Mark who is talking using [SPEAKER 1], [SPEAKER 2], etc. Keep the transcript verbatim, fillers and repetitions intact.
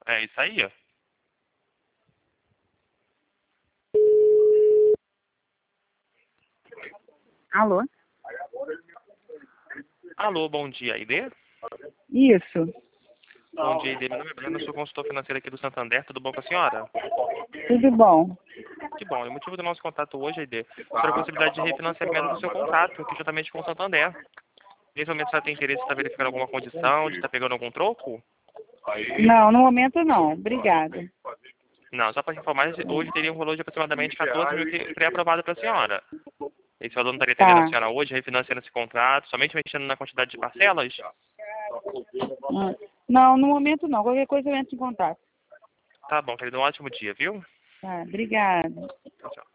[SPEAKER 1] É isso aí, ó.
[SPEAKER 2] Alô?
[SPEAKER 1] Alô, bom dia, Aide?
[SPEAKER 2] Isso,
[SPEAKER 1] Bom dia, Aide. Meu nome é Breno, eu sou consultor financeiro aqui do Santander. Tudo bom com a senhora?
[SPEAKER 2] tudo bom.
[SPEAKER 1] Que bom. E o motivo do nosso contato hoje, Aide, é sobre a possibilidade de refinanciamento do seu contrato, aqui juntamente com o Santander. Nesse momento, você tem interesse em estar verificando alguma condição, de estar pegando algum troco?
[SPEAKER 2] Não, no momento não. Obrigada.
[SPEAKER 1] Não, só para informar, hoje teria um valor de aproximadamente quatorze mil que- pré-aprovado para a senhora. Esse valor não estaria atendendo a
[SPEAKER 2] Tá.
[SPEAKER 1] senhora hoje, refinanciando esse contrato, somente mexendo na quantidade de parcelas?
[SPEAKER 2] Hum. Não, no momento não. Qualquer coisa eu entro em contato.
[SPEAKER 1] Tá bom, querido. Um ótimo dia, viu?
[SPEAKER 2] Tá, obrigada.
[SPEAKER 1] Tchau, tchau.